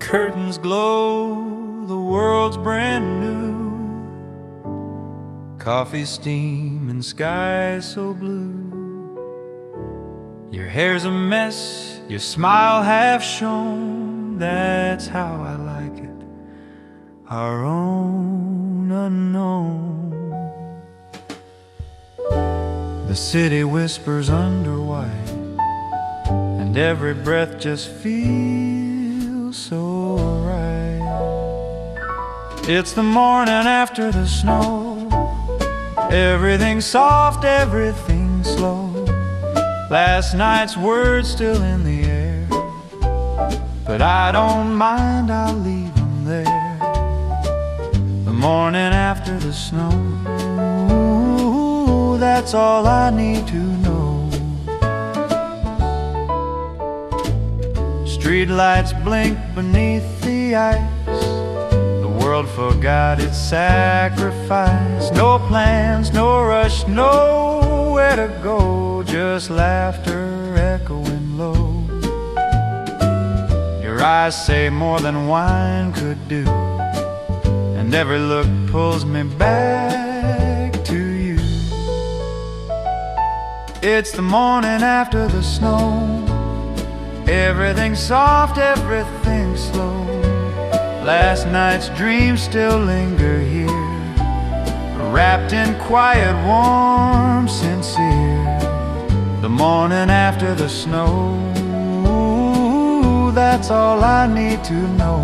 curtains glow, the world's brand new. Coffee steam and sky so blue. Your hair's a mess, your smile half shown. That's how I like it, our own unknown. The city whispers under white, and every breath just feels so right. It's the morning after the snow. Everything's soft, everything's slow. Last night's words still in the air, but I don't mind, I'll leave them there. The morning after the snow, that's all I need to know. Street lights blink beneath the ice. The world forgot its sacrifice. No plans, no rush, nowhere to go. Just laughter echoing low. Your eyes say more than wine could do, and every look pulls me back to you. It's the morning after the snow. Everything's soft, everything's slow. Last night's dreams still linger here, wrapped in quiet, warm, sincere. The morning after the snow, that's all I need to know.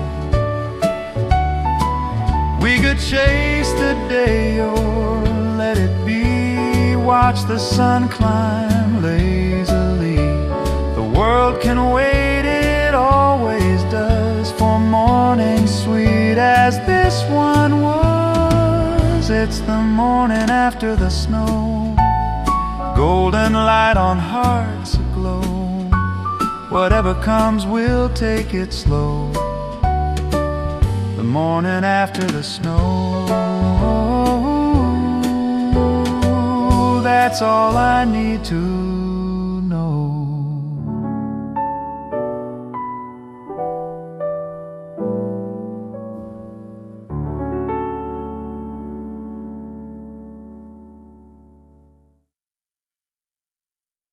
We could chase the day or let it be. Watch the sun climb lazily. The world can wait, it always does, for mornings sweet as this one was. It's the morning after the snow. Golden light on hearts aglow. Whatever comes, we'll take it slow. The morning after the snow, that's all I need to